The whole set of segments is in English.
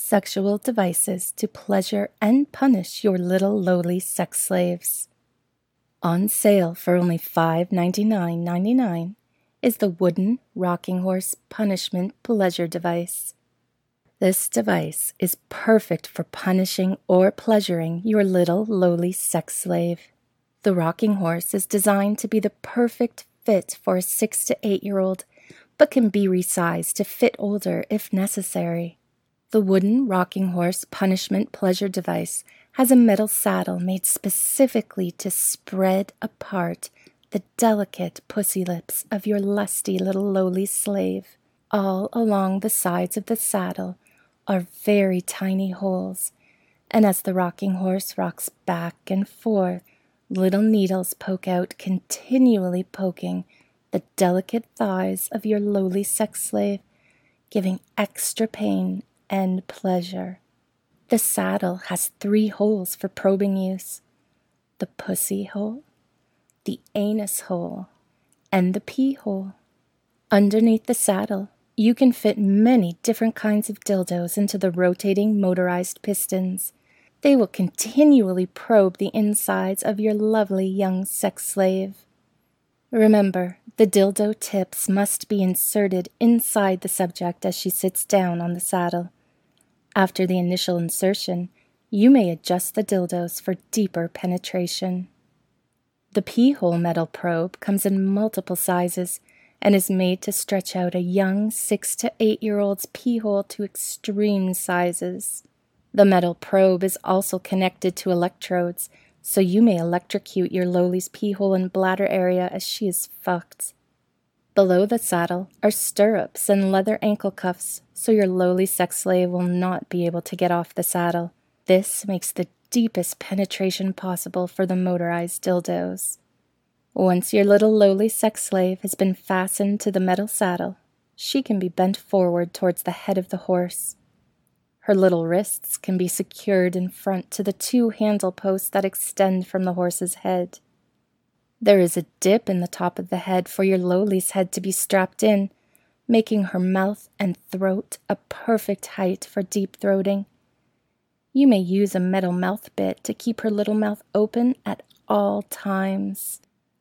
sexual devices to pleasure and punish your little lowly sex slaves. On sale for only $5.99.99 is the wooden rocking horse punishment pleasure device. This device is perfect for punishing or pleasuring your little lowly sex slave. The rocking horse is designed to be the perfect fit for a 6 to 8-year-old, but can be resized to fit older if necessary. The wooden rocking horse punishment pleasure device has a metal saddle made specifically to spread apart the delicate pussy lips of your lusty little lowly slave. All along the sides of the saddle are very tiny holes, and as the rocking horse rocks back and forth, little needles poke out, continually poking the delicate thighs of your lowly sex slave, giving extra pain and pleasure. The saddle has 3 holes for probing use: the pussy hole, the anus hole, and the pee hole. Underneath the saddle, you can fit many different kinds of dildos into the rotating motorized pistons. They will continually probe the insides of your lovely young sex slave. Remember, the dildo tips must be inserted inside the subject as she sits down on the saddle. After the initial insertion, you may adjust the dildos for deeper penetration. The pee-hole metal probe comes in multiple sizes and is made to stretch out a young 6 to 8-year-old's pee-hole to extreme sizes. The metal probe is also connected to electrodes, so you may electrocute your lowly's pee-hole and bladder area as she is fucked. Below the saddle are stirrups and leather ankle cuffs, so your lowly sex slave will not be able to get off the saddle. This makes the deepest penetration possible for the motorized dildos. Once your little lowly sex slave has been fastened to the metal saddle, she can be bent forward towards the head of the horse. Her little wrists can be secured in front to the 2 handle posts that extend from the horse's head. There is a dip in the top of the head for your lowly's head to be strapped in, making her mouth and throat a perfect height for deep throating. You may use a metal mouth bit to keep her little mouth open at all times.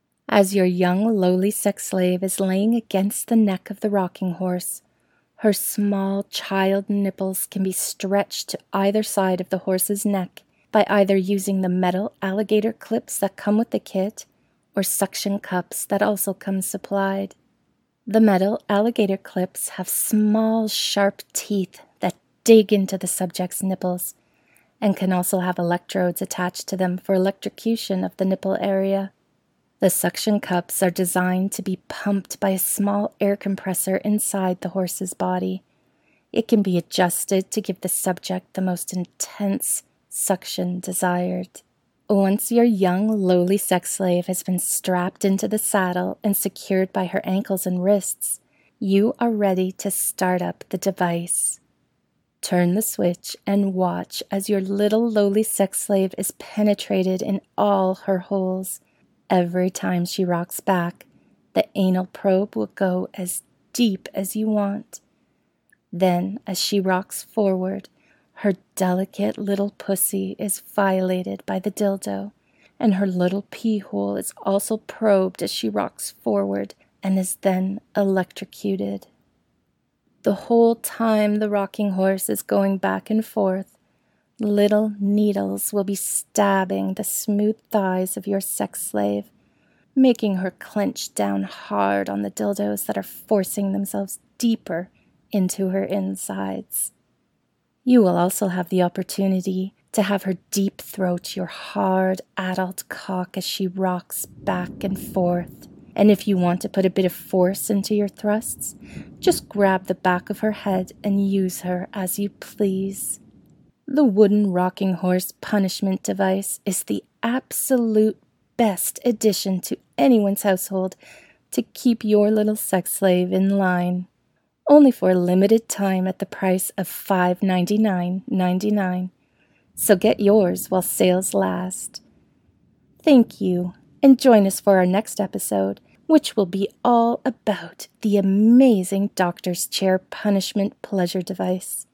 As your young lowly sex slave is laying against the neck of the rocking horse, her small child nipples can be stretched to either side of the horse's neck by either using the metal alligator clips that come with the kit or suction cups that also come supplied. The metal alligator clips have small, sharp teeth that dig into the subject's nipples and can also have electrodes attached to them for electrocution of the nipple area. The suction cups are designed to be pumped by a small air compressor inside the horse's body. It can be adjusted to give the subject the most intense suction desired. Once your young, lowly sex slave has been strapped into the saddle and secured by her ankles and wrists, you are ready to start up the device. Turn the switch and watch as your little lowly sex slave is penetrated in all her holes. Every time she rocks back, the anal probe will go as deep as you want. Then, as she rocks forward, her delicate little pussy is violated by the dildo, and her little pee hole is also probed as she rocks forward and is then electrocuted. The whole time the rocking horse is going back and forth, little needles will be stabbing the smooth thighs of your sex slave, making her clench down hard on the dildos that are forcing themselves deeper into her insides. You will also have the opportunity to have her deep throat your hard adult cock as she rocks back and forth. And if you want to put a bit of force into your thrusts, just grab the back of her head and use her as you please. The wooden rocking horse punishment device is the absolute best addition to anyone's household to keep your little sex slave in line. Only for a limited time at the price of $5.99.99. So get yours while sales last. Thank you, and join us for our next episode, which will be all about the amazing doctor's chair punishment pleasure device.